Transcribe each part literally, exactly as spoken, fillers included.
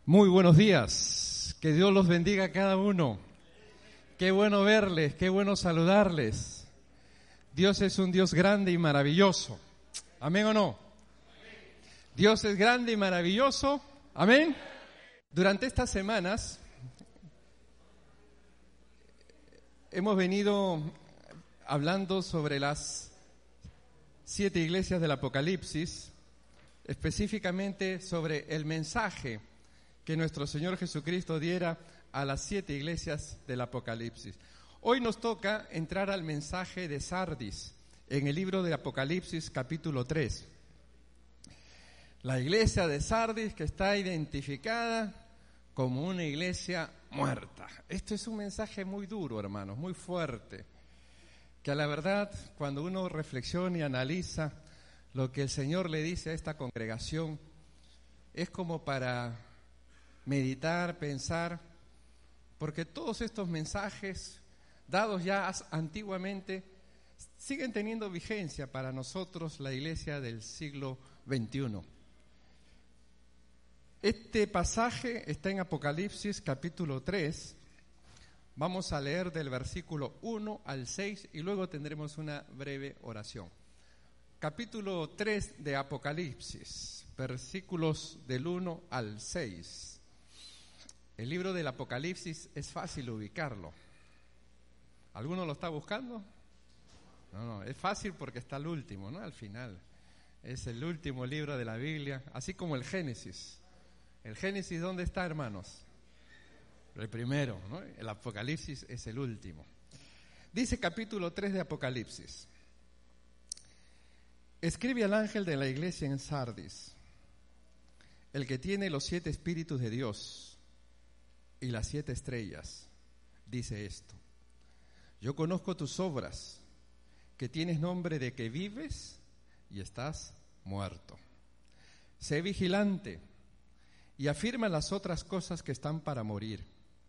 Muy buenos días, que Dios los bendiga a cada uno. Qué bueno verles, qué bueno saludarles. Dios es un Dios grande y maravilloso. ¿Amén o no? Dios es grande y maravilloso. ¿Amén? Durante estas semanas hemos venido hablando sobre las siete iglesias del Apocalipsis, específicamente sobre el mensaje que nuestro Señor Jesucristo diera a las siete iglesias del Apocalipsis. Hoy nos toca entrar al mensaje de Sardis en el libro de Apocalipsis capítulo tres. La iglesia de Sardis, que está identificada como una iglesia muerta. Esto es un mensaje muy duro, hermanos, muy fuerte, que a la verdad, cuando uno reflexiona y analiza lo que el Señor le dice a esta congregación, es como para meditar, pensar, porque todos estos mensajes dados ya antiguamente siguen teniendo vigencia para nosotros, la iglesia del siglo veintiuno. Este pasaje está en Apocalipsis capítulo tres. Vamos a leer del versículo uno al seis y luego tendremos una breve oración. Capítulo tres de Apocalipsis, versículos del uno al seis. El libro del Apocalipsis es fácil ubicarlo. ¿Alguno lo está buscando? No, no, es fácil porque está el último, ¿no? Al final. Es el último libro de la Biblia, así como el Génesis. ¿El Génesis dónde está, hermanos? El primero, ¿no? El Apocalipsis es el último. Dice capítulo tres de Apocalipsis: escribe al ángel de la iglesia en Sardis, el que tiene los siete espíritus de Dios y las siete estrellas, dice esto: yo conozco tus obras, que tienes nombre de que vives y estás muerto. Sé vigilante y afirma las otras cosas que están para morir,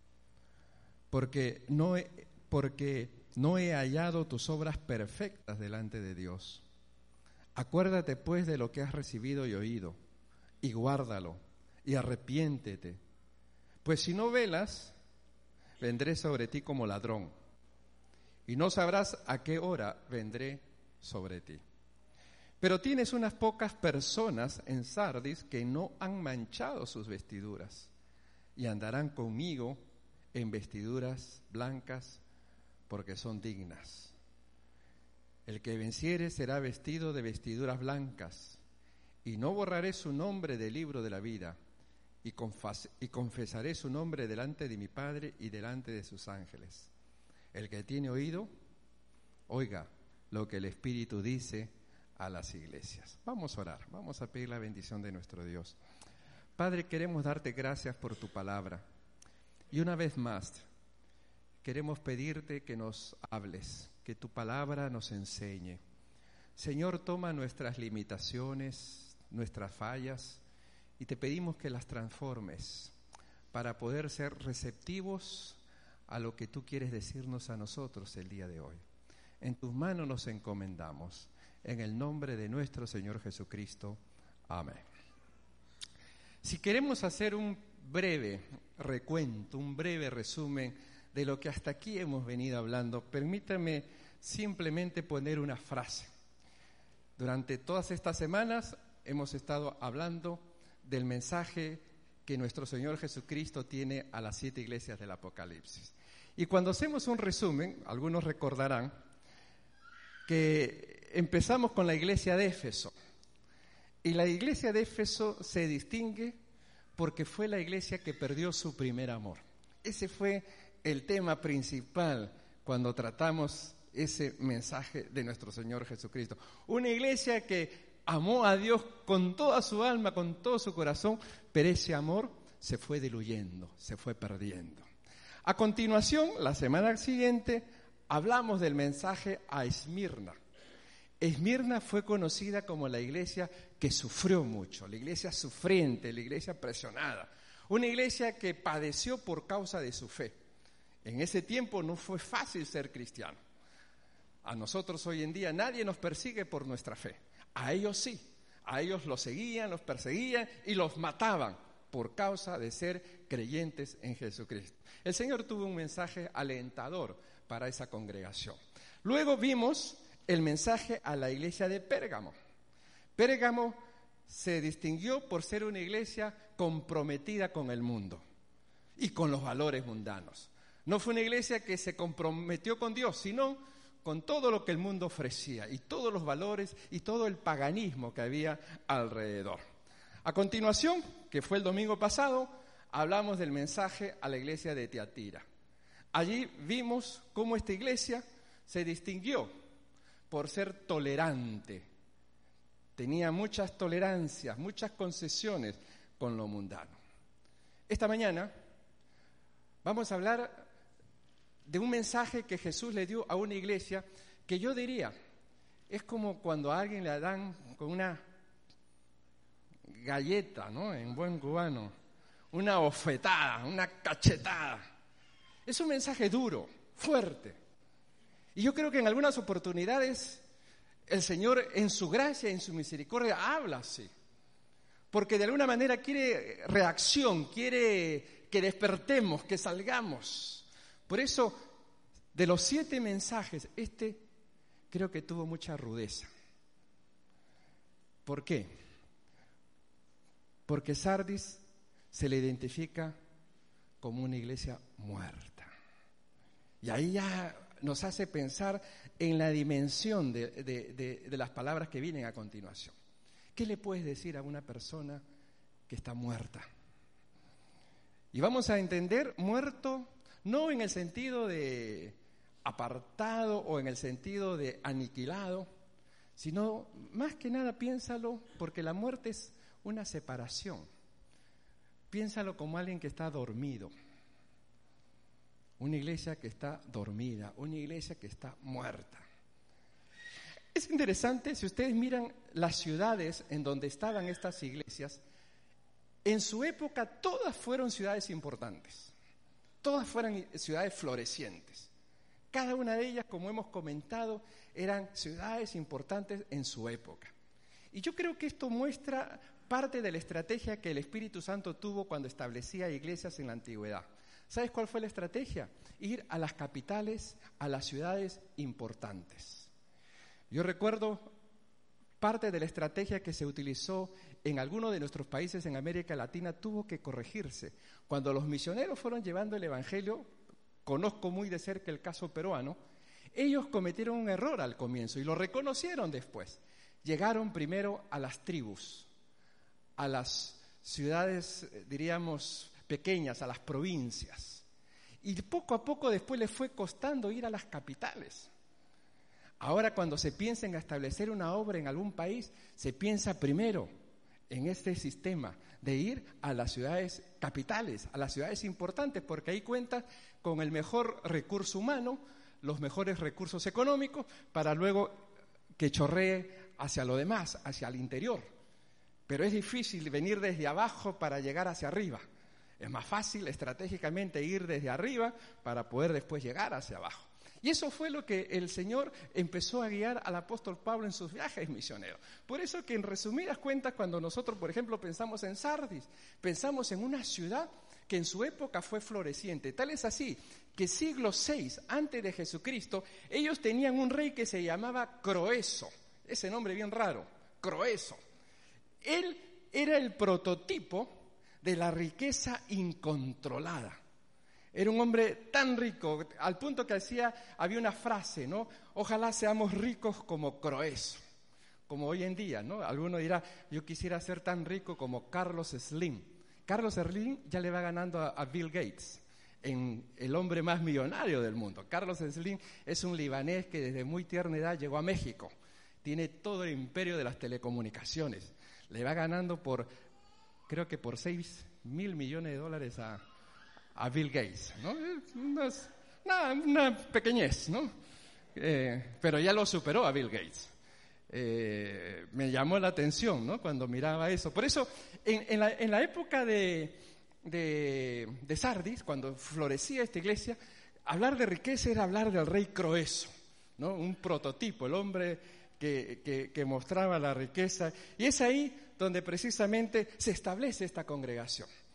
porque no he, porque no he hallado tus obras perfectas delante de Dios. Acuérdate pues de lo que has recibido y oído, y guárdalo, y arrepiéntete. Pues si no velas, vendré sobre ti como ladrón, y no sabrás a qué hora vendré sobre ti. Pero tienes unas pocas personas en Sardis que no han manchado sus vestiduras, y andarán conmigo en vestiduras blancas, porque son dignas. El que venciere será vestido de vestiduras blancas, y no borraré su nombre del libro de la vida, y, confas- y confesaré su nombre delante de mi Padre y delante de sus ángeles. El que tiene oído, oiga lo que el Espíritu dice a las iglesias. Vamos a orar, vamos a pedir la bendición de nuestro Dios. Padre, queremos darte gracias por tu palabra. Y una vez más, queremos pedirte que nos hables, que tu palabra nos enseñe. Señor, toma nuestras limitaciones, nuestras fallas, y te pedimos que las transformes para poder ser receptivos a lo que tú quieres decirnos a nosotros el día de hoy. En tus manos nos encomendamos, en el nombre de nuestro Señor Jesucristo. Amén. Si queremos hacer un breve recuento, un breve resumen de lo que hasta aquí hemos venido hablando, permítame simplemente poner una frase. Durante todas estas semanas hemos estado hablando del mensaje que nuestro Señor Jesucristo tiene a las siete iglesias del Apocalipsis. Y cuando hacemos un resumen, algunos recordarán que empezamos con la iglesia de Éfeso. Y la iglesia de Éfeso se distingue porque fue la iglesia que perdió su primer amor. Ese fue el tema principal cuando tratamos ese mensaje de nuestro Señor Jesucristo. Una iglesia que amó a Dios con toda su alma, con todo su corazón, pero ese amor se fue diluyendo, se fue perdiendo. A continuación, la semana siguiente, hablamos del mensaje a Esmirna. Esmirna fue conocida como la iglesia que sufrió mucho, la iglesia sufriente, la iglesia presionada, una iglesia que padeció por causa de su fe. En ese tiempo no fue fácil ser cristiano. A nosotros hoy en día nadie nos persigue por nuestra fe. A ellos sí, a ellos los seguían, los perseguían y los mataban por causa de ser creyentes en Jesucristo. El Señor tuvo un mensaje alentador para esa congregación. Luego vimos el mensaje a la iglesia de Pérgamo. Pérgamo se distinguió por ser una iglesia comprometida con el mundo y con los valores mundanos. No fue una iglesia que se comprometió con Dios, sino con todo lo que el mundo ofrecía y todos los valores y todo el paganismo que había alrededor. A continuación, que fue el domingo pasado, hablamos del mensaje a la iglesia de Tiatira. Allí vimos cómo esta iglesia se distinguió por ser tolerante. Tenía muchas tolerancias, muchas concesiones con lo mundano. Esta mañana vamos a hablar de un mensaje que Jesús le dio a una iglesia que yo diría, es como cuando a alguien le dan con una galleta, ¿no? En buen cubano, una bofetada, una cachetada. Es un mensaje duro, fuerte. Y yo creo que en algunas oportunidades el Señor en su gracia, en su misericordia, habla así. Porque de alguna manera quiere reacción, quiere que despertemos, que salgamos. Por eso, de los siete mensajes, este creo que tuvo mucha rudeza. ¿Por qué? Porque Sardis se le identifica como una iglesia muerta. Y ahí ya nos hace pensar en la dimensión de, de, de, de las palabras que vienen a continuación. ¿Qué le puedes decir a una persona que está muerta? Y vamos a entender muerto no en el sentido de apartado o en el sentido de aniquilado, sino más que nada piénsalo, porque la muerte es una separación. Piénsalo como alguien que está dormido. Una iglesia que está dormida, una iglesia que está muerta. Es interesante, si ustedes miran las ciudades en donde estaban estas iglesias, en su época todas fueron ciudades importantes, todas fueron ciudades florecientes. Cada una de ellas, como hemos comentado, eran ciudades importantes en su época. Y yo creo que esto muestra parte de la estrategia que el Espíritu Santo tuvo cuando establecía iglesias en la antigüedad. ¿Sabes cuál fue la estrategia? Ir a las capitales, a las ciudades importantes. Yo recuerdo parte de la estrategia que se utilizó en algunos de nuestros países en América Latina tuvo que corregirse. Cuando los misioneros fueron llevando el Evangelio, conozco muy de cerca el caso peruano, ellos cometieron un error al comienzo y lo reconocieron después. Llegaron primero a las tribus, a las ciudades, diríamos, pequeñas, a las provincias. Y poco a poco después les fue costando ir a las capitales. Ahora cuando se piensa en establecer una obra en algún país, se piensa primero en este sistema de ir a las ciudades capitales, a las ciudades importantes, porque ahí cuentas con el mejor recurso humano, los mejores recursos económicos, para luego que chorree hacia lo demás, hacia el interior. Pero es difícil venir desde abajo para llegar hacia arriba. Es más fácil estratégicamente ir desde arriba para poder después llegar hacia abajo. Y eso fue lo que el Señor empezó a guiar al apóstol Pablo en sus viajes misioneros. Por eso que en resumidas cuentas, cuando nosotros, por ejemplo, pensamos en Sardis, pensamos en una ciudad que en su época fue floreciente. Tal es así que siglo seis antes de Jesucristo, ellos tenían un rey que se llamaba Croeso. Ese nombre bien raro, Croeso. Él era el prototipo de la riqueza incontrolada. Era un hombre tan rico, al punto que hacía, había una frase, ¿no? Ojalá seamos ricos como Croeso, como hoy en día, ¿no? Alguno dirá, yo quisiera ser tan rico como Carlos Slim. Carlos Slim ya le va ganando a, a Bill Gates, en el hombre más millonario del mundo. Carlos Slim es un libanés que desde muy tierna edad llegó a México. Tiene todo el imperio de las telecomunicaciones. Le va ganando por, creo que por seis mil millones de dólares a... a Bill Gates, ¿no? Una, una, una pequeñez, ¿no? Eh, pero ya lo superó a Bill Gates. Eh, me llamó la atención, ¿no? Cuando miraba eso. Por eso, en, en, la, en la época de, de, de Sardis, cuando florecía esta iglesia, hablar de riqueza era hablar del rey Croeso, ¿no? Un prototipo, el hombre que, que, que mostraba la riqueza. Y es ahí donde precisamente se establece esta congregación.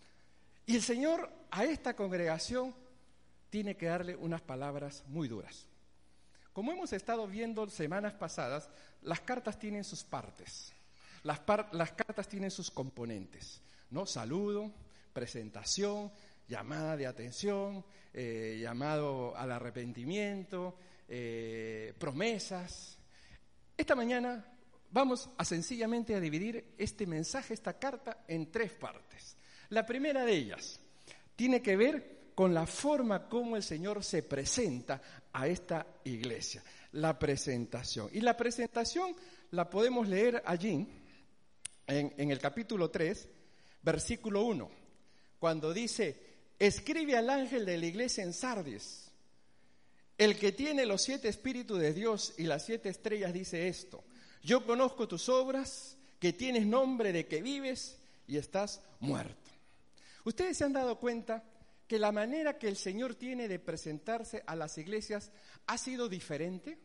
Y el Señor a esta congregación tiene que darle unas palabras muy duras. Como hemos estado viendo semanas pasadas, las cartas tienen sus partes, las, par- las cartas tienen sus componentes, ¿no? Saludo, presentación, llamada de atención, eh, llamado al arrepentimiento, eh, promesas. Esta mañana vamos a sencillamente a dividir este mensaje, esta carta, en tres partes. La primera de ellas tiene que ver con la forma como el Señor se presenta a esta iglesia, la presentación. Y la presentación la podemos leer allí, en, en el capítulo tres, versículo uno, cuando dice: escribe al ángel de la iglesia en Sardis, el que tiene los siete espíritus de Dios y las siete estrellas, dice esto: yo conozco tus obras, que tienes nombre de que vives y estás muerto. ¿Ustedes se han dado cuenta que la manera que el Señor tiene de presentarse a las iglesias ha sido diferente?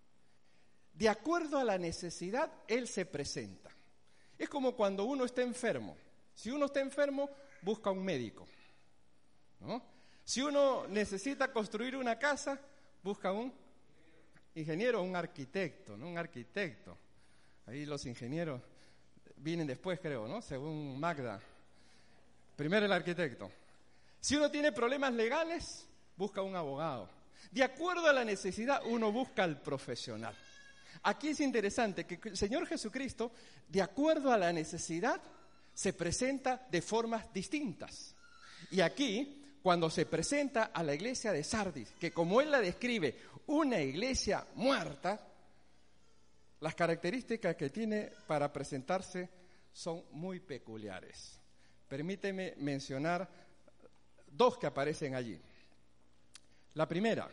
De acuerdo a la necesidad, Él se presenta. Es como cuando uno está enfermo. Si uno está enfermo, busca un médico, ¿no? Si uno necesita construir una casa, busca un ingeniero o un arquitecto, ¿no? Un arquitecto. Ahí los ingenieros vienen después, creo, ¿no? Según Magda. Primero el arquitecto. Si uno tiene problemas legales, busca un abogado. De acuerdo a la necesidad, uno busca al profesional. Aquí es interesante que el Señor Jesucristo, de acuerdo a la necesidad, se presenta de formas distintas. Y aquí, cuando se presenta a la iglesia de Sardis, que como Él la describe, una iglesia muerta, las características que tiene para presentarse son muy peculiares. Permíteme mencionar dos que aparecen allí. La primera,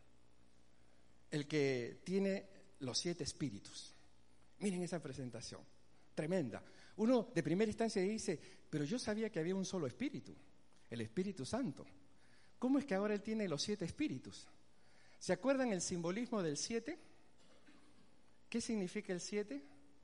el que tiene los siete espíritus. Miren esa presentación, tremenda. Uno de primera instancia dice, pero yo sabía que había un solo espíritu, el Espíritu Santo. ¿Cómo es que ahora Él tiene los siete espíritus? ¿Se acuerdan el simbolismo del siete? ¿Qué significa el siete?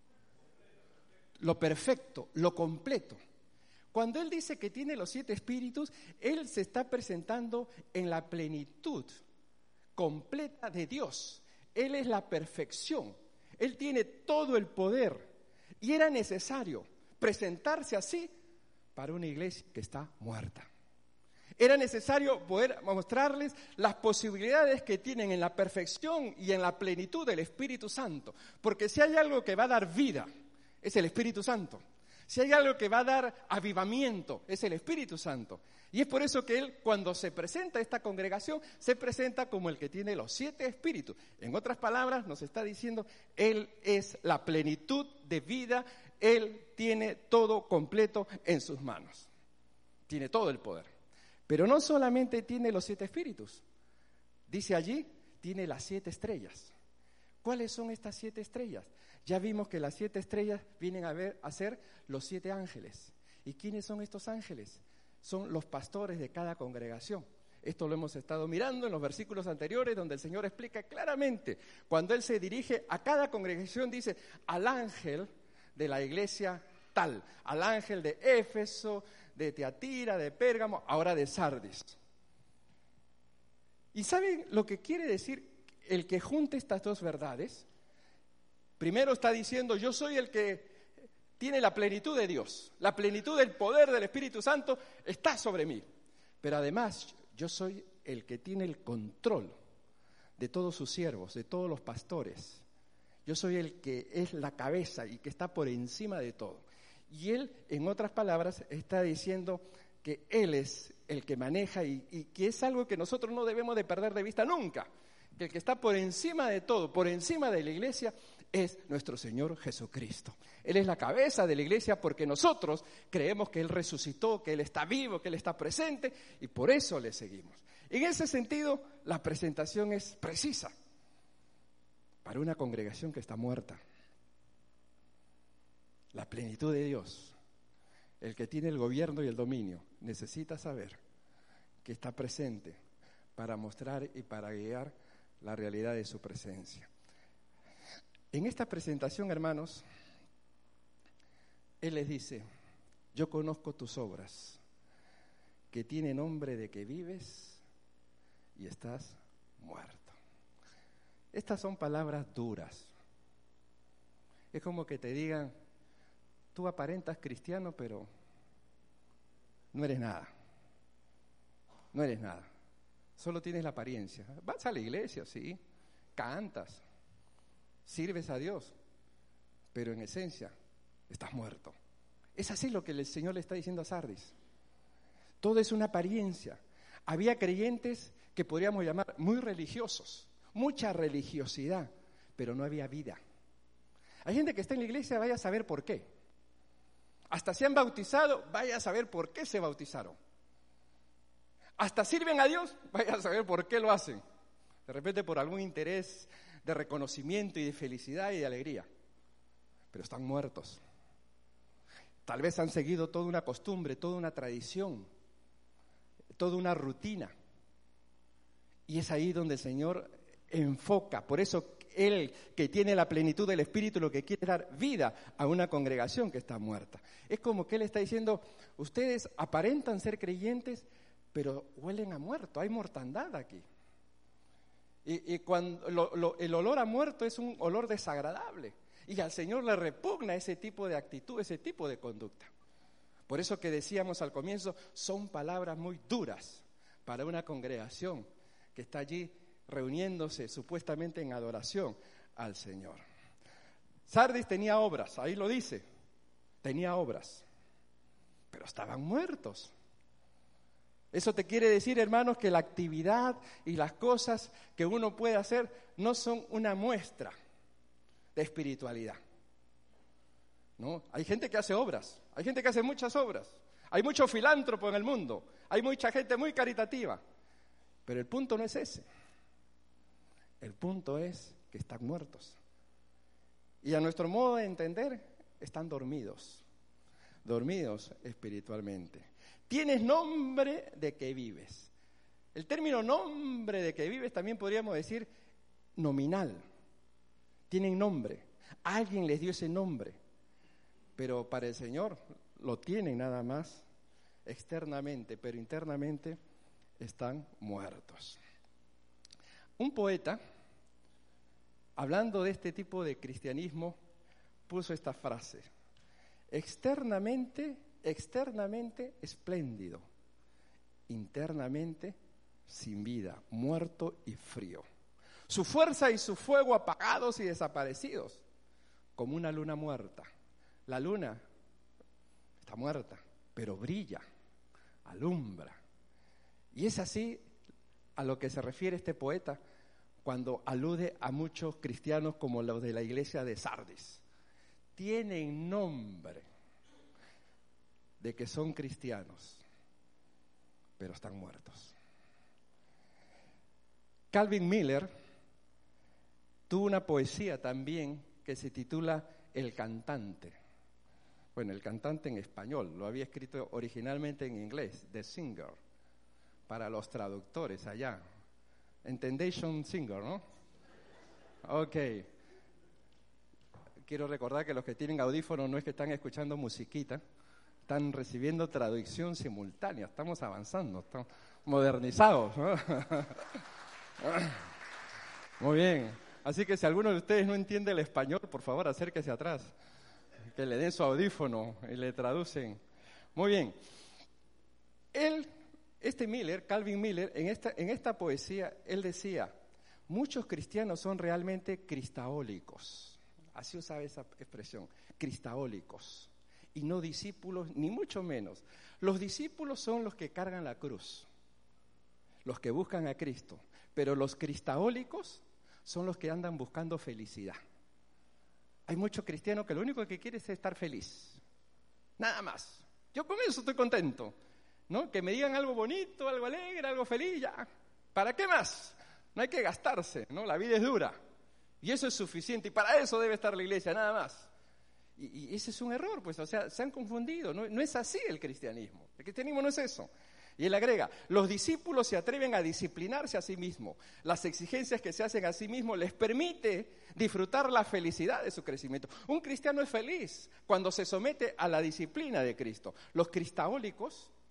Lo perfecto, lo completo. Cuando Él dice que tiene los siete espíritus, Él se está presentando en la plenitud completa de Dios. Él es la perfección. Él tiene todo el poder. Y era necesario presentarse así para una iglesia que está muerta. Era necesario poder mostrarles las posibilidades que tienen en la perfección y en la plenitud del Espíritu Santo. Porque si hay algo que va a dar vida, es el Espíritu Santo. Si hay algo que va a dar avivamiento, es el Espíritu Santo. Y es por eso que Él, cuando se presenta a esta congregación, se presenta como el que tiene los siete espíritus. En otras palabras, nos está diciendo, Él es la plenitud de vida, Él tiene todo completo en sus manos. Tiene todo el poder. Pero no solamente tiene los siete espíritus. Dice allí, tiene las siete estrellas. ¿Cuáles son estas siete estrellas? Ya vimos que las siete estrellas vienen a, ver, a ser los siete ángeles. ¿Y quiénes son estos ángeles? Son los pastores de cada congregación. Esto lo hemos estado mirando en los versículos anteriores, donde el Señor explica claramente. Cuando Él se dirige a cada congregación, dice al ángel de la iglesia tal, al ángel de Éfeso, de Teatira, de Pérgamo, ahora de Sardis. ¿Y saben lo que quiere decir el que junte estas dos verdades? Primero está diciendo, yo soy el que tiene la plenitud de Dios, la plenitud del poder del Espíritu Santo está sobre mí. Pero además, yo soy el que tiene el control de todos sus siervos, de todos los pastores. Yo soy el que es la cabeza y que está por encima de todo. Y Él, en otras palabras, está diciendo que Él es el que maneja y, y que es algo que nosotros no debemos de perder de vista nunca. Que el que está por encima de todo, por encima de la iglesia, es nuestro Señor Jesucristo. Él es la cabeza de la iglesia porque nosotros creemos que Él resucitó, que Él está vivo, que Él está presente y por eso le seguimos. En ese sentido, la presentación es precisa para una congregación que está muerta. La plenitud de Dios, el que tiene el gobierno y el dominio, necesita saber que está presente para mostrar y para guiar la realidad de su presencia. En esta presentación, hermanos, Él les dice, yo conozco tus obras, que tiene nombre de que vives y estás muerto. Estas son palabras duras. Es como que te digan, tú aparentas cristiano, pero no eres nada. No eres nada. Solo tienes la apariencia. Vas a la iglesia, sí, cantas, sirves a Dios, pero en esencia estás muerto. Es así lo que el Señor le está diciendo a Sardis. Todo es una apariencia. Había creyentes que podríamos llamar muy religiosos, mucha religiosidad, pero no había vida. Hay gente que está en la iglesia, vaya a saber por qué. Hasta se han bautizado, vaya a saber por qué se bautizaron. Hasta sirven a Dios, vaya a saber por qué lo hacen. De repente por algún interés de reconocimiento y de felicidad y de alegría. Pero están muertos. Tal vez han seguido toda una costumbre, toda una tradición, toda una rutina. Y es ahí donde el Señor enfoca. Por eso Él, que tiene la plenitud del Espíritu, lo que quiere es dar vida a una congregación que está muerta. Es como que Él está diciendo, ustedes aparentan ser creyentes, pero huelen a muerto, hay mortandad aquí. Y, y cuando lo, lo, el olor a muerto es un olor desagradable. Y al Señor le repugna ese tipo de actitud, ese tipo de conducta. Por eso que decíamos al comienzo, son palabras muy duras para una congregación que está allí reuniéndose supuestamente en adoración al Señor. Sardis tenía obras, ahí lo dice, tenía obras, pero estaban muertos. Eso te quiere decir, hermanos, que la actividad y las cosas que uno puede hacer no son una muestra de espiritualidad. ¿No? Hay gente que hace obras, hay gente que hace muchas obras, hay mucho filántropo en el mundo, hay mucha gente muy caritativa, pero el punto no es ese. El punto es que están muertos. Y a nuestro modo de entender, están dormidos, dormidos espiritualmente. Tienes nombre de que vives. El término nombre de que vives también podríamos decir nominal. Tienen nombre. Alguien les dio ese nombre. Pero para el Señor lo tienen nada más externamente, pero internamente están muertos. Un poeta, hablando de este tipo de cristianismo, puso esta frase: externamente, externamente espléndido, internamente sin vida, muerto y frío. Su fuerza y su fuego apagados y desaparecidos, como una luna muerta. La luna está muerta, pero brilla, alumbra. Y es así a lo que se refiere este poeta cuando alude a muchos cristianos como los de la iglesia de Sardis. Tienen nombre de que son cristianos, pero están muertos. Calvin Miller tuvo una poesía también que se titula El cantante. Bueno, el cantante en español, lo había escrito originalmente en inglés, The Singer, para los traductores allá. Entendation Singer, ¿no? Ok. Quiero recordar que los que tienen audífonos no es que están escuchando musiquita, están recibiendo traducción simultánea, estamos avanzando, estamos modernizados, ¿no? Muy bien. Así que si alguno de ustedes no entiende el español, por favor acérquese atrás, que le den su audífono y le traducen. Muy bien. Él, este Miller, Calvin Miller, en esta, en esta poesía, él decía, muchos cristianos son realmente cristaólicos. Así usaba esa expresión, cristaólicos. Y no discípulos, ni mucho menos. Los discípulos son los que cargan la cruz, los que buscan a Cristo. Pero los cristaólicos son los que andan buscando felicidad. Hay muchos cristianos que lo único que quieren es estar feliz. Nada más. Yo con eso estoy contento, ¿no? Que me digan algo bonito, algo alegre, algo feliz, ya. ¿Para qué más? No hay que gastarse, ¿no? La vida es dura. Y eso es suficiente. Y para eso debe estar la iglesia, nada más. Y, y ese es un error, pues. O sea, se han confundido. No, no es así el cristianismo. El cristianismo no es eso. Y él agrega, los discípulos se atreven a disciplinarse a sí mismos. Las exigencias que se hacen a sí mismos les permite disfrutar la felicidad de su crecimiento. Un cristiano es feliz cuando se somete a la disciplina de Cristo. Los cristaólicos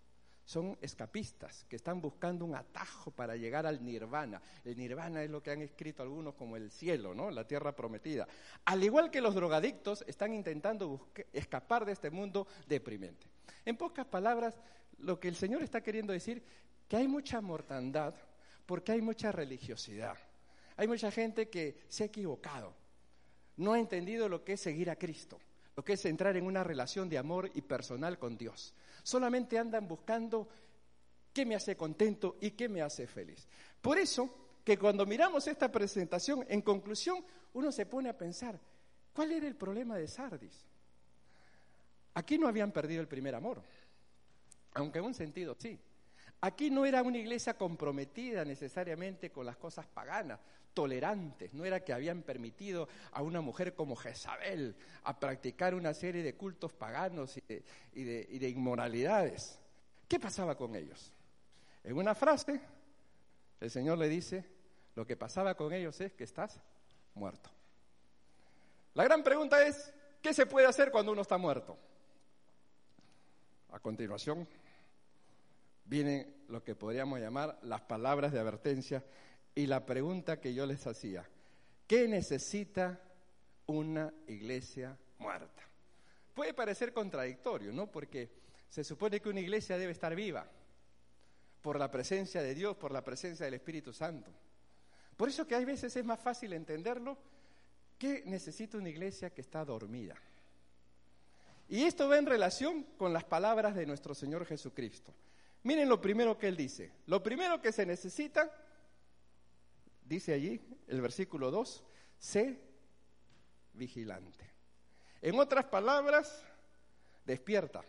son escapistas, que están buscando un atajo para llegar al nirvana. El nirvana es lo que han escrito algunos como el cielo, ¿no? La tierra prometida. Al igual que los drogadictos, están intentando buscar, escapar de este mundo deprimente. En pocas palabras, lo que el Señor está queriendo decir, que hay mucha mortandad porque hay mucha religiosidad. Hay mucha gente que se ha equivocado, no ha entendido lo que es seguir a Cristo, lo que es entrar en una relación de amor y personal con Dios. Solamente andan buscando qué me hace contento y qué me hace feliz. Por eso que cuando miramos esta presentación, en conclusión, uno se pone a pensar, ¿cuál era el problema de Sardis? Aquí no habían perdido el primer amor, aunque en un sentido sí. Aquí no era una iglesia comprometida necesariamente con las cosas paganas, tolerantes. No era que habían permitido a una mujer como Jezabel a practicar una serie de cultos paganos y de, y de, y de inmoralidades. ¿Qué pasaba con ellos? En una frase, el Señor le dice, lo que pasaba con ellos es que estás muerto. La gran pregunta es, ¿qué se puede hacer cuando uno está muerto? A continuación vienen lo que podríamos llamar las palabras de advertencia y la pregunta que yo les hacía. ¿Qué necesita una iglesia muerta? Puede parecer contradictorio, ¿no? Porque se supone que una iglesia debe estar viva por la presencia de Dios, por la presencia del Espíritu Santo. Por eso que hay veces es más fácil entenderlo. ¿Qué necesita una iglesia que está dormida? Y esto va en relación con las palabras de nuestro Señor Jesucristo. Miren lo primero que Él dice. Lo primero que se necesita, dice allí el versículo dos, sé vigilante. En otras palabras, despierta.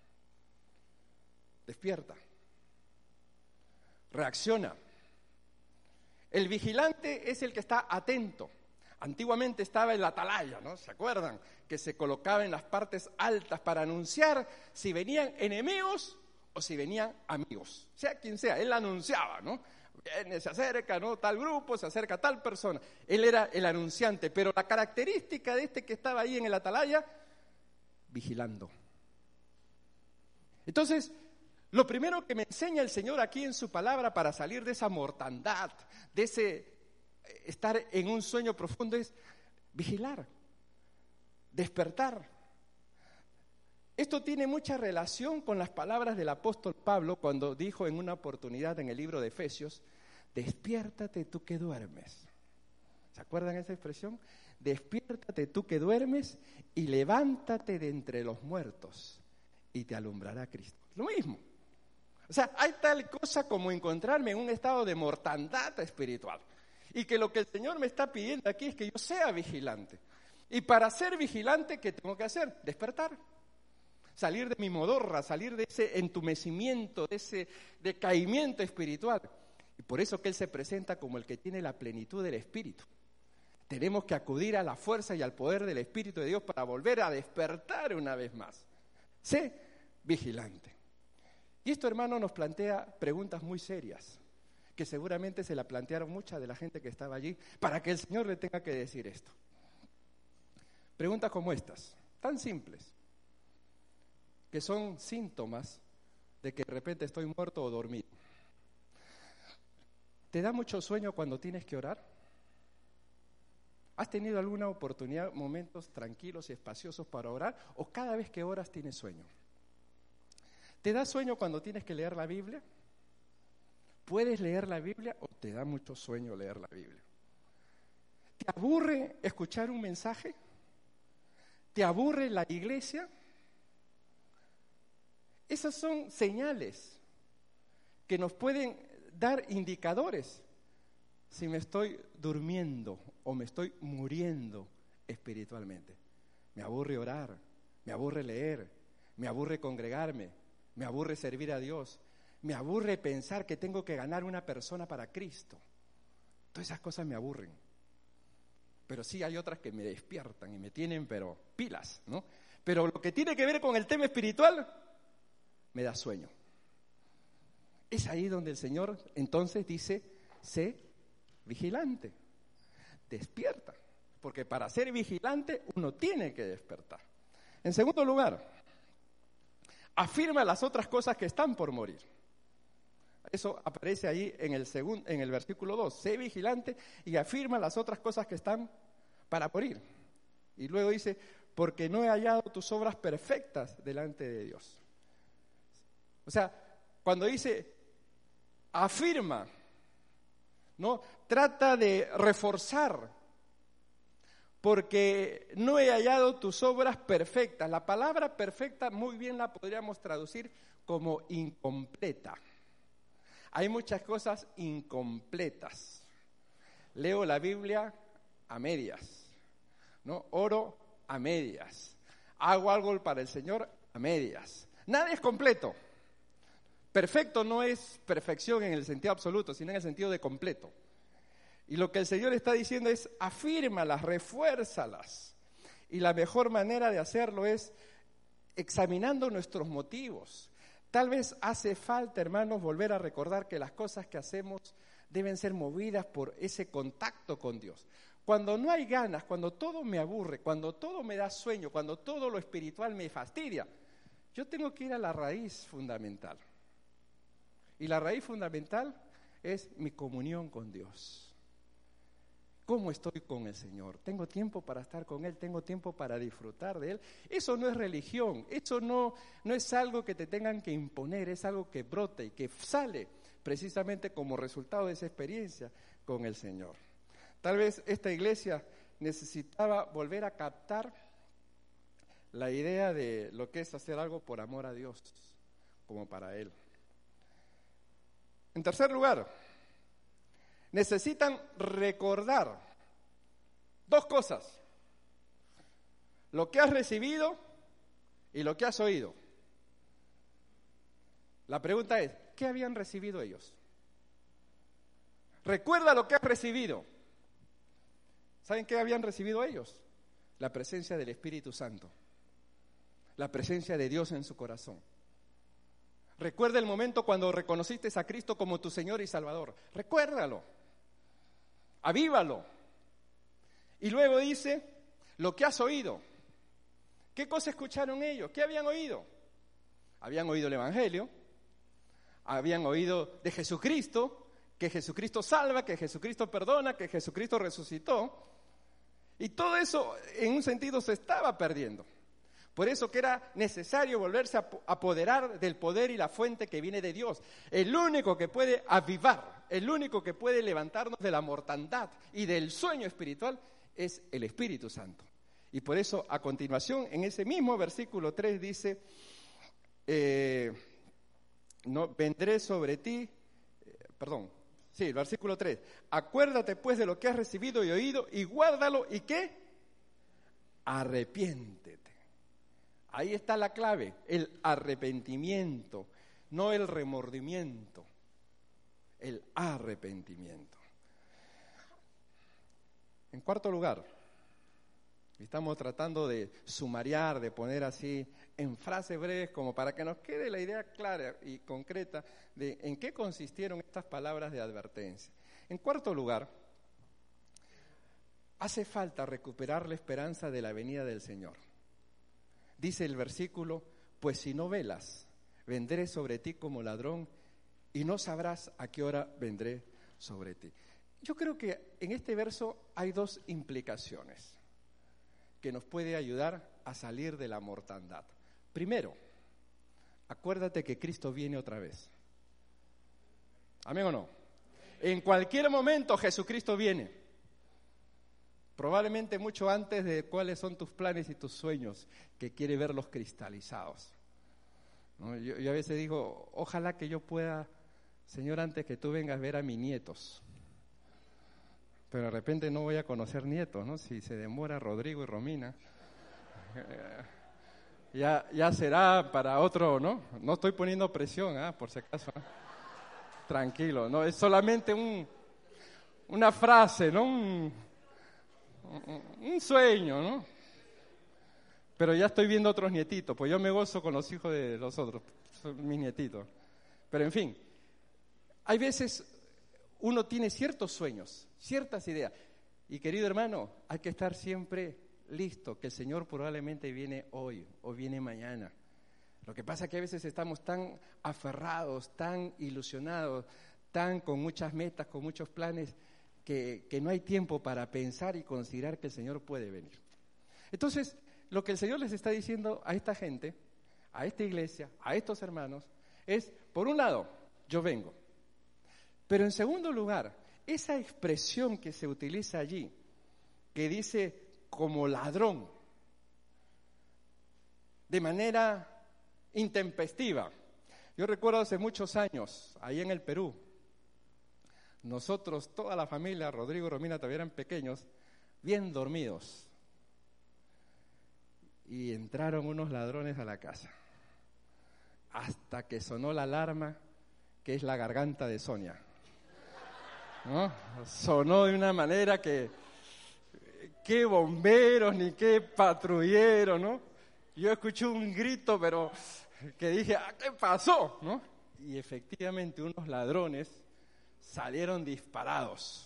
Despierta. Reacciona. El vigilante es el que está atento. Antiguamente estaba en la atalaya, ¿no? ¿Se acuerdan? Que se colocaba en las partes altas para anunciar si venían enemigos o si venían amigos. Sea quien sea, él anunciaba, ¿no? Viene, se acerca, ¿no? Tal grupo, se acerca tal persona. Él era el anunciante, pero la característica de este que estaba ahí en el atalaya, vigilando. Entonces, lo primero que me enseña el Señor aquí en su palabra para salir de esa mortandad, de ese estar en un sueño profundo, es vigilar, despertar. Esto tiene mucha relación con las palabras del apóstol Pablo cuando dijo en una oportunidad en el libro de Efesios, despiértate tú que duermes. ¿Se acuerdan esa expresión? Despiértate tú que duermes y levántate de entre los muertos y te alumbrará Cristo. Lo mismo. O sea, hay tal cosa como encontrarme en un estado de mortandad espiritual. Y que lo que el Señor me está pidiendo aquí es que yo sea vigilante. Y para ser vigilante, ¿qué tengo que hacer? Despertar. Salir de mi modorra, salir de ese entumecimiento, de ese decaimiento espiritual. Y por eso que Él se presenta como el que tiene la plenitud del Espíritu. Tenemos que acudir a la fuerza y al poder del Espíritu de Dios para volver a despertar una vez más. Sé vigilante. Y esto, hermano, nos plantea preguntas muy serias, que seguramente se la plantearon mucha de la gente que estaba allí, para que el Señor le tenga que decir esto. Preguntas como estas, tan simples, que son síntomas de que de repente estoy muerto o dormido. ¿Te da mucho sueño cuando tienes que orar? ¿Has tenido alguna oportunidad, momentos tranquilos y espaciosos para orar, o cada vez que oras tienes sueño? ¿Te da sueño cuando tienes que leer la Biblia? ¿Puedes leer la Biblia o te da mucho sueño leer la Biblia? ¿Te aburre escuchar un mensaje? ¿Te aburre la iglesia? Esas son señales que nos pueden dar indicadores si me estoy durmiendo o me estoy muriendo espiritualmente. Me aburre orar, me aburre leer, me aburre congregarme, me aburre servir a Dios, me aburre pensar que tengo que ganar una persona para Cristo. Todas esas cosas me aburren. Pero sí hay otras que me despiertan y me tienen, pero pilas, ¿no? Pero lo que tiene que ver con el tema espiritual, me da sueño. Es ahí donde el Señor entonces dice, sé vigilante, despierta. Porque para ser vigilante uno tiene que despertar. En segundo lugar, afirma las otras cosas que están por morir. Eso aparece ahí en el, segundo, en el versículo dos. Sé vigilante y afirma las otras cosas que están para morir. Y luego dice, porque no he hallado tus obras perfectas delante de Dios. O sea, cuando dice, afirma, ¿no? Trata de reforzar, porque no he hallado tus obras perfectas. La palabra perfecta muy bien la podríamos traducir como incompleta. Hay muchas cosas incompletas. Leo la Biblia a medias, ¿no? Oro a medias. Hago algo para el Señor a medias. Nada es completo. Perfecto no es perfección en el sentido absoluto, sino en el sentido de completo. Y lo que el Señor está diciendo es, afírmalas, refuérzalas. Y la mejor manera de hacerlo es examinando nuestros motivos. Tal vez hace falta, hermanos, volver a recordar que las cosas que hacemos deben ser movidas por ese contacto con Dios. Cuando no hay ganas, cuando todo me aburre, cuando todo me da sueño, cuando todo lo espiritual me fastidia, yo tengo que ir a la raíz fundamental. Y la raíz fundamental es mi comunión con Dios. ¿Cómo estoy con el Señor? ¿Tengo tiempo para estar con Él? ¿Tengo tiempo para disfrutar de Él? Eso no es religión, eso no, no es algo que te tengan que imponer, es algo que brota y que sale precisamente como resultado de esa experiencia con el Señor. Tal vez esta iglesia necesitaba volver a captar la idea de lo que es hacer algo por amor a Dios, como para Él. En tercer lugar, necesitan recordar dos cosas: lo que has recibido y lo que has oído. La pregunta es, ¿qué habían recibido ellos? Recuerda lo que has recibido. ¿Saben qué habían recibido ellos? La presencia del Espíritu Santo, la presencia de Dios en su corazón. Recuerda el momento cuando reconociste a Cristo como tu Señor y Salvador. Recuérdalo, avívalo. Y luego dice, lo que has oído. ¿Qué cosa escucharon ellos? ¿Qué habían oído? Habían oído el Evangelio, habían oído de Jesucristo, que Jesucristo salva, que Jesucristo perdona, que Jesucristo resucitó. Y todo eso en un sentido se estaba perdiendo. Por eso que era necesario volverse a apoderar del poder y la fuente que viene de Dios. El único que puede avivar, el único que puede levantarnos de la mortandad y del sueño espiritual es el Espíritu Santo. Y por eso a continuación en ese mismo versículo tres dice, eh, no, vendré sobre ti, eh, perdón, sí, el versículo tres, acuérdate pues de lo que has recibido y oído y guárdalo, ¿y qué? Arrepiéntete. Ahí está la clave, el arrepentimiento, no el remordimiento, el arrepentimiento. En cuarto lugar, estamos tratando de sumariar, de poner así en frases breves como para que nos quede la idea clara y concreta de en qué consistieron estas palabras de advertencia. En cuarto lugar, hace falta recuperar la esperanza de la venida del Señor. Dice el versículo, pues si no velas, vendré sobre ti como ladrón y no sabrás a qué hora vendré sobre ti. Yo creo que en este verso hay dos implicaciones que nos puede ayudar a salir de la mortandad. Primero, acuérdate que Cristo viene otra vez. ¿Amén o no? En cualquier momento Jesucristo viene. Probablemente mucho antes de cuáles son tus planes y tus sueños, que quiere verlos cristalizados. ¿No? Yo, yo a veces digo, ojalá que yo pueda, Señor, antes que tú vengas a ver a mis nietos. Pero de repente no voy a conocer nietos, ¿no? Si se demora Rodrigo y Romina, eh, ya, ya será para otro, ¿no? No estoy poniendo presión, ¿ah? Por si acaso. ¿eh? Tranquilo, no, es solamente un, una frase, ¿no? Un, un sueño, ¿no? Pero ya estoy viendo otros nietitos, pues yo me gozo con los hijos de los otros, son mis nietitos. Pero en fin, hay veces uno tiene ciertos sueños, ciertas ideas. Y querido hermano, hay que estar siempre listo, que el Señor probablemente viene hoy o viene mañana. Lo que pasa es que a veces estamos tan aferrados, tan ilusionados, tan con muchas metas, con muchos planes, que, que no hay tiempo para pensar y considerar que el Señor puede venir. Entonces, lo que el Señor les está diciendo a esta gente, a esta iglesia, a estos hermanos, es, por un lado, yo vengo. Pero en segundo lugar, esa expresión que se utiliza allí, que dice como ladrón, de manera intempestiva. Yo recuerdo hace muchos años, ahí en el Perú, nosotros, toda la familia, Rodrigo y Romina todavía eran pequeños, bien dormidos. Y entraron unos ladrones a la casa, hasta que sonó la alarma, que es la garganta de Sonia, ¿no? Sonó de una manera que, qué bomberos, ni qué patrulleros, ¿no? Yo escuché un grito, pero que dije, ¿ah, qué pasó? ¿No? Y efectivamente unos ladrones salieron disparados.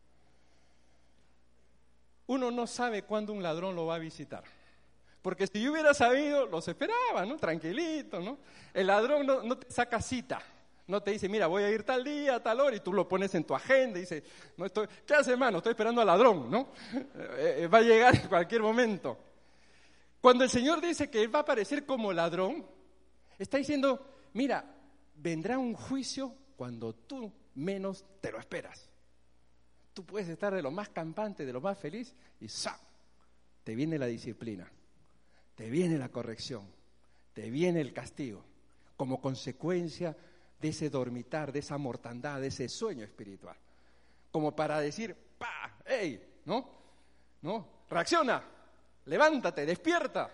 Uno no sabe cuándo un ladrón lo va a visitar. Porque si yo hubiera sabido, los esperaba, ¿no? Tranquilito, ¿no? El ladrón no, no te saca cita. No te dice, mira, voy a ir tal día, tal hora, y tú lo pones en tu agenda y dices, no estoy, ¿qué hace, hermano? Estoy esperando al ladrón, ¿no? Eh, va a llegar en cualquier momento. Cuando el Señor dice que Él va a aparecer como ladrón, está diciendo, mira, vendrá un juicio cuando tú menos te lo esperas. Tú puedes estar de lo más campante, de lo más feliz, y ¡zam!, te viene la disciplina, te viene la corrección, te viene el castigo, como consecuencia de ese dormitar, de esa mortandad, de ese sueño espiritual. Como para decir, ¡pa! ¡Ey! ¿No? ¿No? ¡Reacciona! ¡Levántate! ¡Despierta!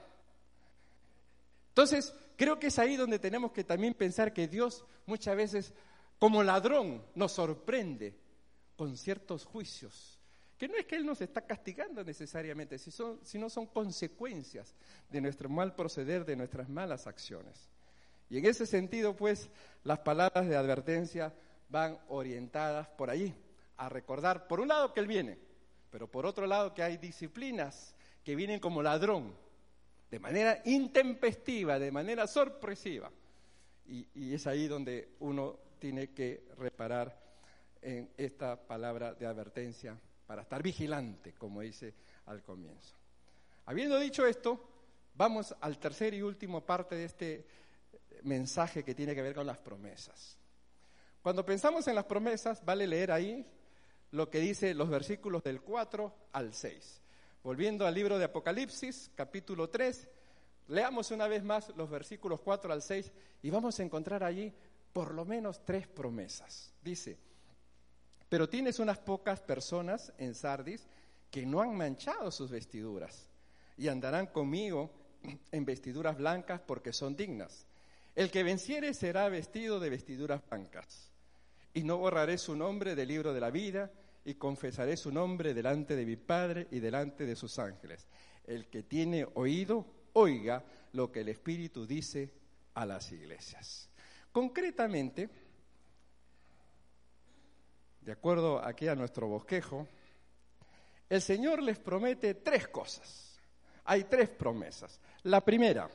Entonces, creo que es ahí donde tenemos que también pensar que Dios muchas veces, como ladrón, nos sorprende con ciertos juicios, que no es que Él nos está castigando necesariamente, sino son consecuencias de nuestro mal proceder, de nuestras malas acciones. Y en ese sentido, pues, las palabras de advertencia van orientadas por allí, a recordar, por un lado, que Él viene, pero por otro lado, que hay disciplinas que vienen como ladrón, de manera intempestiva, de manera sorpresiva. Y, y es ahí donde uno tiene que reparar en esta palabra de advertencia para estar vigilante, como dice al comienzo. Habiendo dicho esto, vamos al tercer y último parte de este mensaje que tiene que ver con las promesas. Cuando pensamos en las promesas, vale leer ahí lo que dice los versículos del cuatro al seis. Volviendo al libro de Apocalipsis, capítulo tres, leamos una vez más los versículos cuatro al seis y vamos a encontrar allí por lo menos tres promesas. Dice, pero tienes unas pocas personas en Sardis que no han manchado sus vestiduras y andarán conmigo en vestiduras blancas porque son dignas. El que venciere será vestido de vestiduras blancas, y no borraré su nombre del libro de la vida, y confesaré su nombre delante de mi Padre y delante de sus ángeles. El que tiene oído, oiga lo que el Espíritu dice a las iglesias. Concretamente, de acuerdo aquí a nuestro bosquejo, el Señor les promete tres cosas. Hay tres promesas. La primera,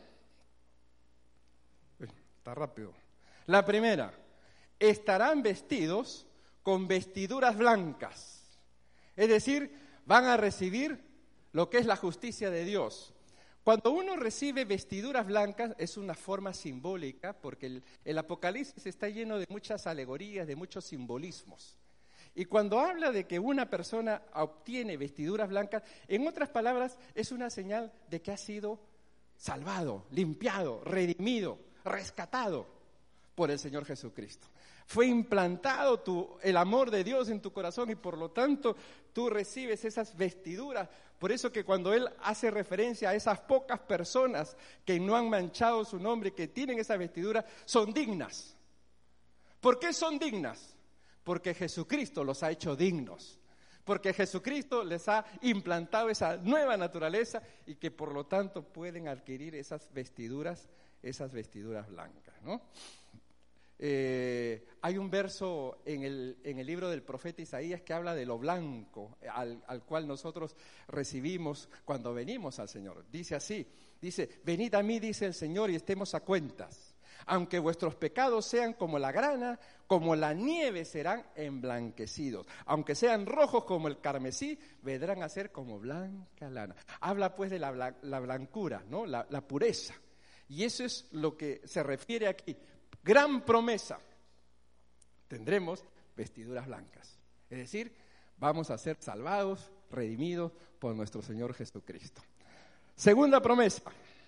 está rápido. La primera, estarán vestidos con vestiduras blancas. Es decir, van a recibir lo que es la justicia de Dios. Cuando uno recibe vestiduras blancas es una forma simbólica, porque el, el Apocalipsis está lleno de muchas alegorías, de muchos simbolismos. Y cuando habla de que una persona obtiene vestiduras blancas, en otras palabras, es una señal de que ha sido salvado, limpiado, redimido, rescatado por el Señor Jesucristo. Fue implantado tu, el amor de Dios en tu corazón y por lo tanto tú recibes esas vestiduras. Por eso que cuando Él hace referencia a esas pocas personas que no han manchado su nombre, que tienen esas vestiduras, son dignas. ¿Por qué son dignas? Porque Jesucristo los ha hecho dignos. Porque Jesucristo les ha implantado esa nueva naturaleza y que por lo tanto pueden adquirir esas vestiduras, esas vestiduras blancas, ¿no? Eh, hay un verso en el, en el libro del profeta Isaías que habla de lo blanco al, al cual nosotros recibimos cuando venimos al Señor. Dice así, dice, venid a mí, dice el Señor, y estemos a cuentas. Aunque vuestros pecados sean como la grana, como la nieve serán emblanquecidos. Aunque sean rojos como el carmesí, vendrán a ser como blanca lana. Habla pues de la, blan- la blancura, ¿no? La, la pureza. Y eso es lo que se refiere aquí. Gran promesa. Tendremos vestiduras blancas. Es decir, vamos a ser salvados, redimidos por nuestro Señor Jesucristo. Segunda promesa.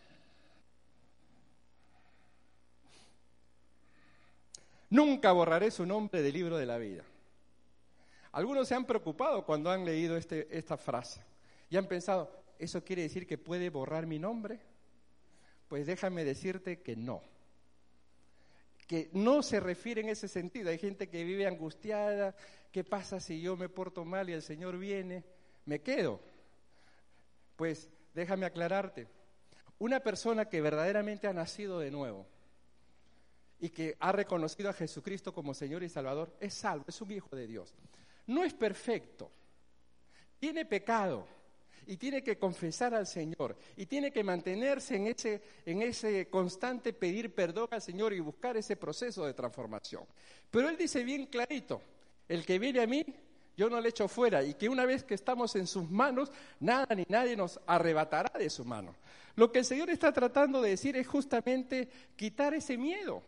Nunca borraré su nombre del libro de la vida. Algunos se han preocupado cuando han leído este, esta frase y han pensado, ¿eso quiere decir que puede borrar mi nombre? Pues déjame decirte que no. Que no se refiere en ese sentido. Hay gente que vive angustiada. ¿Qué pasa si yo me porto mal y el Señor viene? ¿Me quedo? Pues déjame aclararte. Una persona que verdaderamente ha nacido de nuevo y que ha reconocido a Jesucristo como Señor y Salvador, es salvo, es un hijo de Dios. No es perfecto, tiene pecado y tiene que confesar al Señor y tiene que mantenerse en ese, en ese constante pedir perdón al Señor y buscar ese proceso de transformación. Pero Él dice bien clarito, el que viene a mí, yo no le echo fuera, y que una vez que estamos en sus manos, nada ni nadie nos arrebatará de su mano. Lo que el Señor está tratando de decir es justamente quitar ese miedo.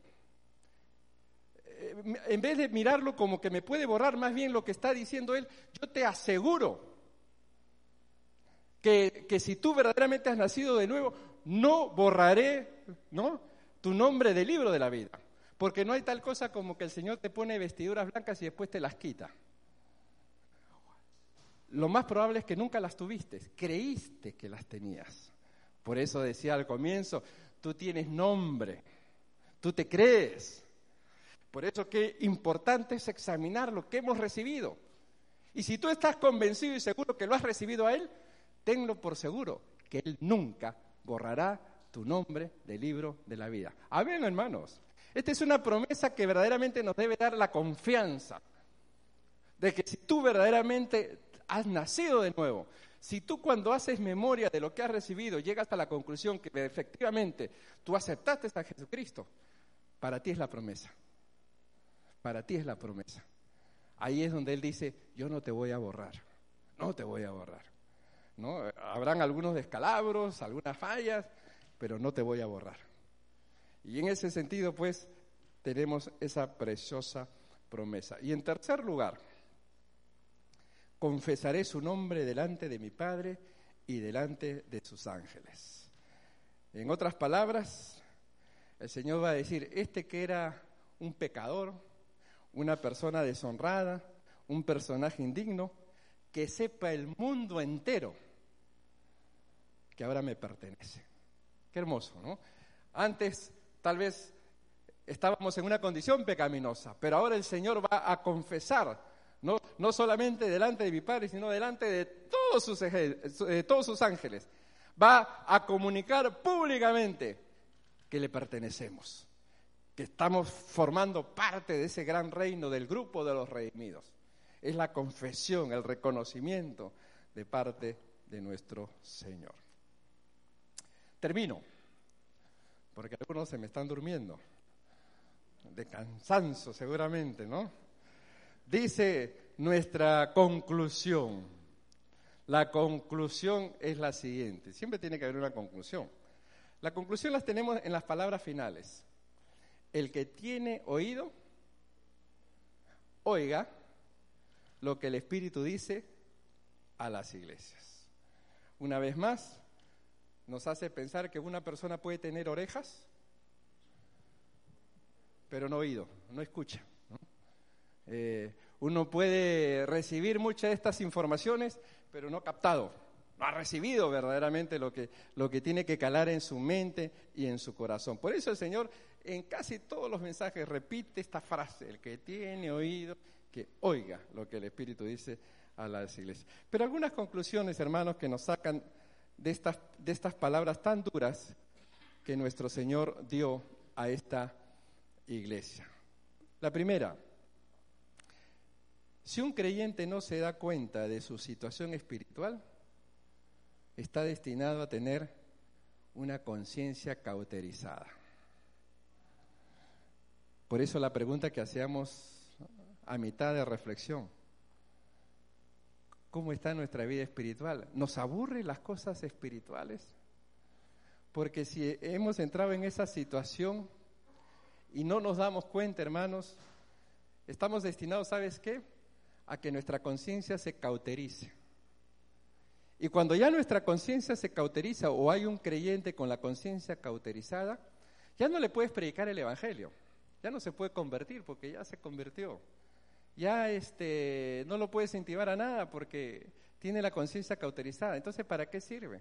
En vez de mirarlo como que me puede borrar, más bien lo que está diciendo Él, yo te aseguro que, que si tú verdaderamente has nacido de nuevo, no borraré, ¿no?, tu nombre del libro de la vida. Porque no hay tal cosa como que el Señor te pone vestiduras blancas y después te las quita. Lo más probable es que nunca las tuviste, creíste que las tenías. Por eso decía al comienzo, tú tienes nombre, tú te crees. Por eso qué importante es examinar lo que hemos recibido. Y si tú estás convencido y seguro que lo has recibido a Él, tenlo por seguro que Él nunca borrará tu nombre del libro de la vida. Amén, hermanos. Esta es una promesa que verdaderamente nos debe dar la confianza de que si tú verdaderamente has nacido de nuevo, si tú cuando haces memoria de lo que has recibido llegas a la conclusión que efectivamente tú aceptaste a Jesucristo, para ti es la promesa. Para ti es la promesa. Ahí es donde Él dice, yo no te voy a borrar, no te voy a borrar. ¿No? Habrán algunos descalabros, algunas fallas, pero no te voy a borrar. Y en ese sentido, pues, tenemos esa preciosa promesa. Y en tercer lugar, confesaré su nombre delante de mi Padre y delante de sus ángeles. En otras palabras, el Señor va a decir, este que era un pecador, una persona deshonrada, un personaje indigno, que sepa el mundo entero que ahora me pertenece. Qué hermoso, ¿no? Antes tal vez estábamos en una condición pecaminosa, pero ahora el Señor va a confesar, no, no solamente delante de mi Padre, sino delante de todos sus, de todos sus ángeles. Va a comunicar públicamente que le pertenecemos, que estamos formando parte de ese gran reino del grupo de los redimidos. Es la confesión, el reconocimiento de parte de nuestro Señor. Termino, porque algunos se me están durmiendo, de cansancio seguramente, ¿no? Dice nuestra conclusión. La conclusión es la siguiente. Siempre tiene que haber una conclusión. La conclusión las tenemos en las palabras finales. El que tiene oído, oiga lo que el Espíritu dice a las iglesias. Una vez más, nos hace pensar que una persona puede tener orejas, pero no oído, no escucha, ¿no? Eh, uno puede recibir muchas de estas informaciones, pero no captado, no ha recibido verdaderamente lo que, lo que tiene que calar en su mente y en su corazón. Por eso el Señor en casi todos los mensajes repite esta frase, el que tiene oído, que oiga lo que el Espíritu dice a las iglesias. Pero algunas conclusiones, hermanos, que nos sacan de estas, de estas palabras tan duras que nuestro Señor dio a esta iglesia. La primera, si un creyente no se da cuenta de su situación espiritual, está destinado a tener una conciencia cauterizada. Por eso la pregunta que hacíamos a mitad de reflexión: ¿cómo está nuestra vida espiritual? ¿Nos aburren las cosas espirituales? Porque si hemos entrado en esa situación y no nos damos cuenta, hermanos, estamos destinados, ¿sabes qué?, a que nuestra conciencia se cauterice. Y cuando ya nuestra conciencia se cauteriza, o hay un creyente con la conciencia cauterizada, ya no le puedes predicar el evangelio, ya no se puede convertir porque ya se convirtió. Ya este, no lo puedes incentivar a nada porque tiene la conciencia cauterizada. Entonces, ¿para qué sirve?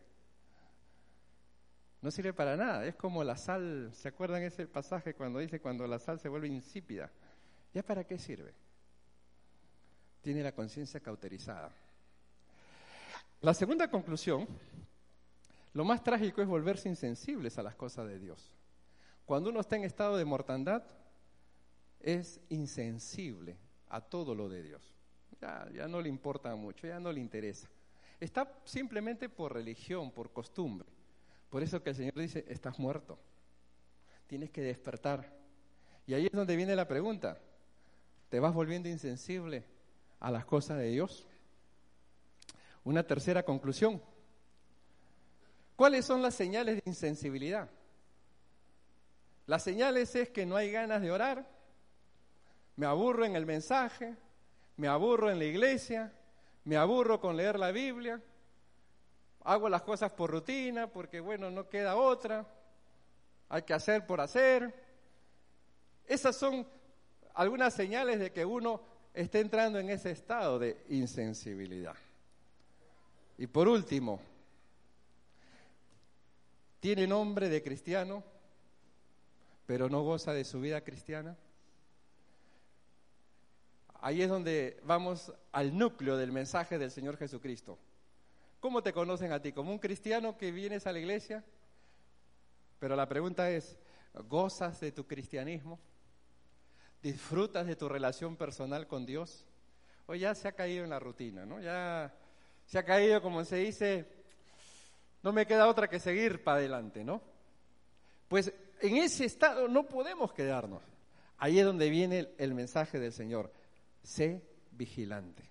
No sirve para nada. Es como la sal. ¿Se acuerdan ese pasaje cuando dice cuando la sal se vuelve insípida? ¿Ya para qué sirve? Tiene la conciencia cauterizada. La segunda conclusión: lo más trágico es volverse insensibles a las cosas de Dios. Cuando uno está en estado de mortandad, es insensible a todo lo de Dios. Ya, ya no le importa mucho, ya no le interesa. Está simplemente por religión, por costumbre. Por eso que el Señor dice: estás muerto, tienes que despertar. Y ahí es donde viene la pregunta: ¿te vas volviendo insensible a las cosas de Dios? Una tercera conclusión: ¿cuáles son las señales de insensibilidad? Las señales es que no hay ganas de orar, me aburro en el mensaje, me aburro en la iglesia, me aburro con leer la Biblia, hago las cosas por rutina porque, bueno, no queda otra, hay que hacer por hacer. Esas son algunas señales de que uno está entrando en ese estado de insensibilidad. Y por último, tiene nombre de cristiano, pero no goza de su vida cristiana. Ahí es donde vamos al núcleo del mensaje del Señor Jesucristo. ¿Cómo te conocen a ti? ¿Como un cristiano que vienes a la iglesia? Pero la pregunta es: ¿gozas de tu cristianismo? ¿Disfrutas de tu relación personal con Dios? ¿O ya se ha caído en la rutina, ¿no? Ya se ha caído, como se dice, no me queda otra que seguir para adelante, ¿no? Pues en ese estado no podemos quedarnos. Ahí es donde viene el, el mensaje del Señor: sé vigilante.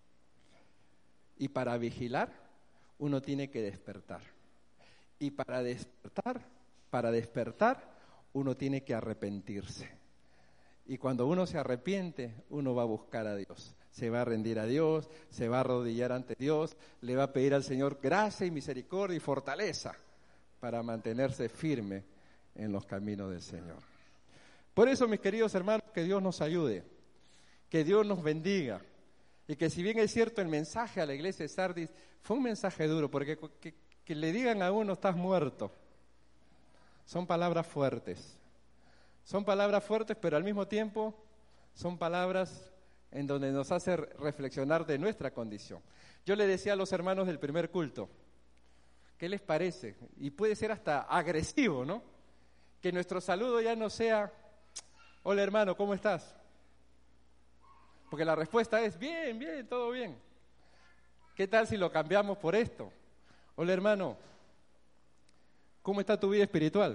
Y para vigilar, uno tiene que despertar. Y para despertar, para despertar, uno tiene que arrepentirse. Y cuando uno se arrepiente, uno va a buscar a Dios. Se va a rendir a Dios, se va a arrodillar ante Dios, le va a pedir al Señor gracia y misericordia y fortaleza para mantenerse firme en los caminos del Señor. Por eso, mis queridos hermanos, que Dios nos ayude, que Dios nos bendiga, y que si bien es cierto el mensaje a la iglesia de Sardis fue un mensaje duro, porque que, que le digan a uno estás muerto, son palabras fuertes, son palabras fuertes, pero al mismo tiempo son palabras en donde nos hace reflexionar de nuestra condición. Yo le decía a los hermanos del primer culto, ¿qué les parece? Y puede ser hasta agresivo, ¿no? Que nuestro saludo ya no sea: hola hermano, ¿cómo estás? Porque la respuesta es: bien, bien, todo bien. ¿Qué tal si lo cambiamos por esto? Hola hermano, ¿cómo está tu vida espiritual?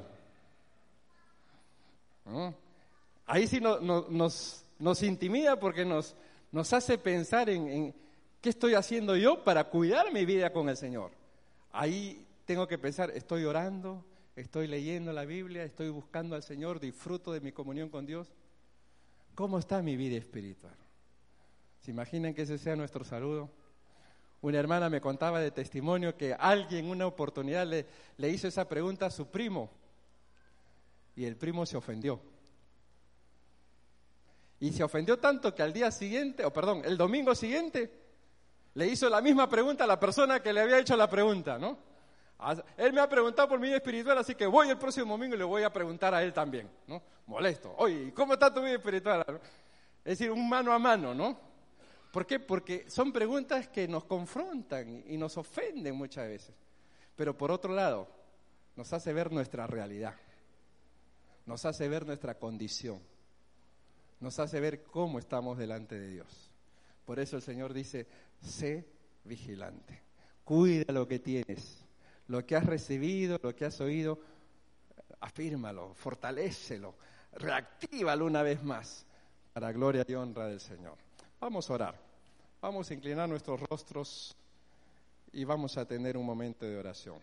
¿No? Ahí sí no, no, nos, nos intimida porque nos, nos hace pensar en, en qué estoy haciendo yo para cuidar mi vida con el Señor. Ahí tengo que pensar: estoy orando, estoy leyendo la Biblia, estoy buscando al Señor, disfruto de mi comunión con Dios. ¿Cómo está mi vida espiritual? ¿Se imaginan que ese sea nuestro saludo? Una hermana me contaba de testimonio que alguien una oportunidad le, le hizo esa pregunta a su primo y el primo se ofendió. Y se ofendió tanto que al día siguiente, o perdón, el domingo siguiente, le hizo la misma pregunta a la persona que le había hecho la pregunta, ¿no? Él me ha preguntado por mi vida espiritual, así que voy el próximo domingo y le voy a preguntar a él también, ¿no? Molesto. Oye, ¿cómo está tu vida espiritual? Es decir, un mano a mano, ¿no? ¿Por qué? Porque son preguntas que nos confrontan y nos ofenden muchas veces. Pero por otro lado, nos hace ver nuestra realidad, nos hace ver nuestra condición, nos hace ver cómo estamos delante de Dios. Por eso el Señor dice, sé vigilante, cuida lo que tienes, lo que has recibido, lo que has oído, afírmalo, fortalécelo, reactívalo una vez más, para gloria y honra del Señor. Vamos a orar, vamos a inclinar nuestros rostros y vamos a tener un momento de oración.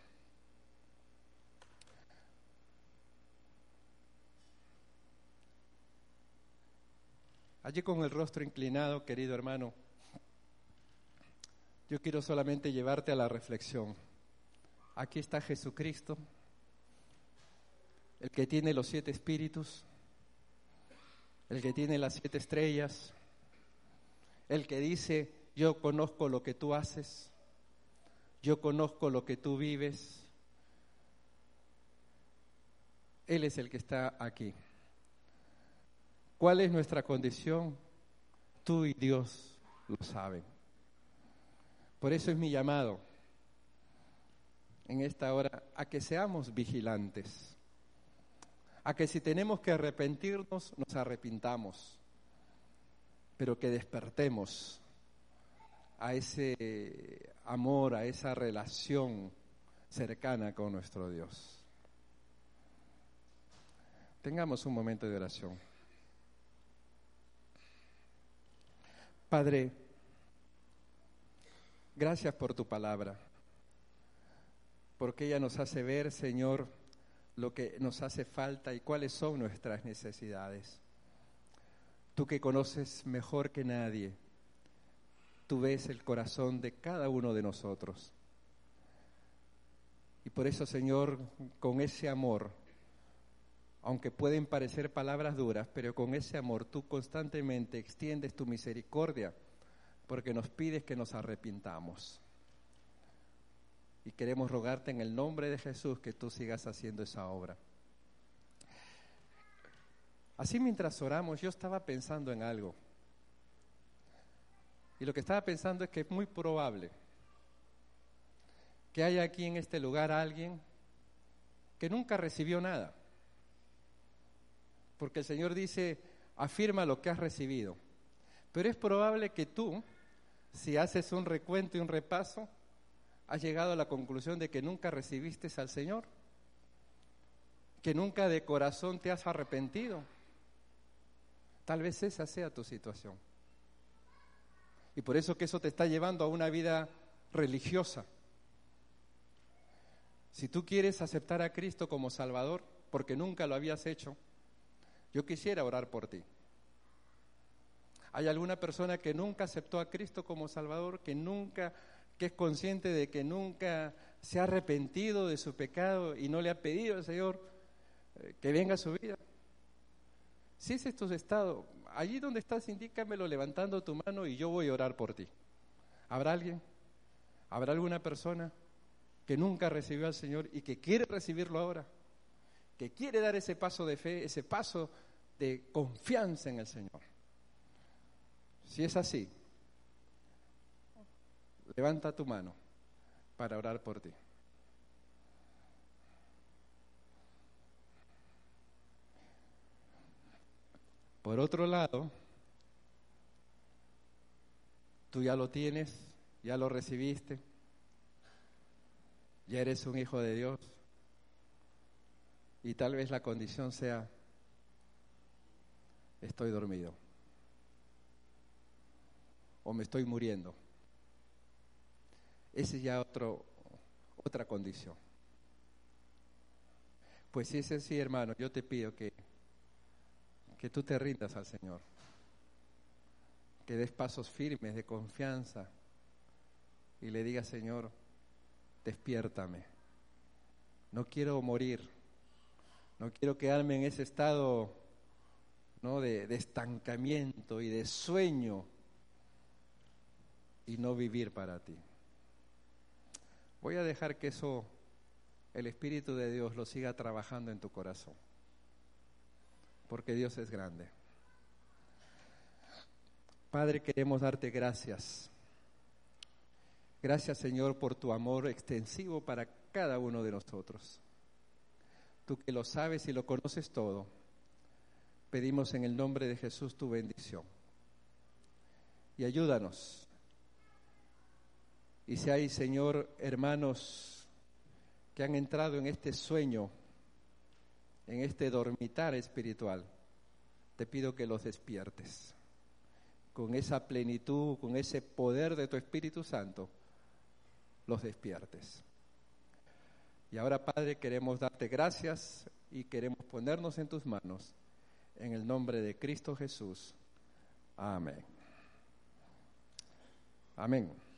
Allí con el rostro inclinado, querido hermano, yo quiero solamente llevarte a la reflexión. Aquí está Jesucristo, el que tiene los siete espíritus, el que tiene las siete estrellas, el que dice, yo conozco lo que tú haces, yo conozco lo que tú vives. Él es el que está aquí. ¿Cuál es nuestra condición? Tú y Dios lo saben. Por eso es mi llamado en esta hora a que seamos vigilantes, a que si tenemos que arrepentirnos, nos arrepintamos, pero que despertemos a ese amor, a esa relación cercana con nuestro Dios. Tengamos un momento de oración. Padre, gracias por tu palabra, porque ella nos hace ver, Señor, lo que nos hace falta y cuáles son nuestras necesidades. Tú que conoces mejor que nadie, tú ves el corazón de cada uno de nosotros. Y por eso, Señor, con ese amor, aunque pueden parecer palabras duras, pero con ese amor tú constantemente extiendes tu misericordia, porque nos pides que nos arrepintamos. Y queremos rogarte en el nombre de Jesús que tú sigas haciendo esa obra. Así mientras oramos, yo estaba pensando en algo. Y lo que estaba pensando es que es muy probable que haya aquí en este lugar alguien que nunca recibió nada. Porque el Señor dice, afirma lo que has recibido. Pero es probable que tú, si haces un recuento y un repaso, has llegado a la conclusión de que nunca recibiste al Señor, que nunca de corazón te has arrepentido. Tal vez esa sea tu situación. Y por eso que eso te está llevando a una vida religiosa. Si tú quieres aceptar a Cristo como Salvador, porque nunca lo habías hecho, yo quisiera orar por ti. ¿Hay alguna persona que nunca aceptó a Cristo como Salvador, que nunca, que es consciente de que nunca se ha arrepentido de su pecado y no le ha pedido al Señor eh, que venga a su vida? Si ese es tu estado, allí donde estás, indícamelo levantando tu mano y yo voy a orar por ti. ¿Habrá alguien? ¿Habrá alguna persona que nunca recibió al Señor y que quiere recibirlo ahora? Que quiere dar ese paso de fe, ese paso de confianza en el Señor. Si es así, levanta tu mano para orar por ti. Por otro lado, tú ya lo tienes, ya lo recibiste, ya eres un hijo de Dios. Y tal vez la condición sea, estoy dormido, o me estoy muriendo. Esa es ya otro, otra condición. Pues si es así, hermano, yo te pido que, que tú te rindas al Señor, que des pasos firmes de confianza y le digas, Señor, despiértame, no quiero morir. No quiero quedarme en ese estado, ¿no?, de, de estancamiento y de sueño y no vivir para ti. Voy a dejar que eso, el Espíritu de Dios lo siga trabajando en tu corazón, porque Dios es grande. Padre, queremos darte gracias. Gracias, Señor, por tu amor extensivo para cada uno de nosotros. Tú que lo sabes y lo conoces todo, Pedimos en el nombre de Jesús tu bendición. Y ayúdanos. Y si hay, Señor, hermanos que han entrado en este sueño, en este dormitar espiritual, te pido que los despiertes. Con esa plenitud, con ese poder de tu Espíritu Santo, los despiertes. Y ahora, Padre, queremos darte gracias y queremos ponernos en tus manos. En el nombre de Cristo Jesús. Amén. Amén.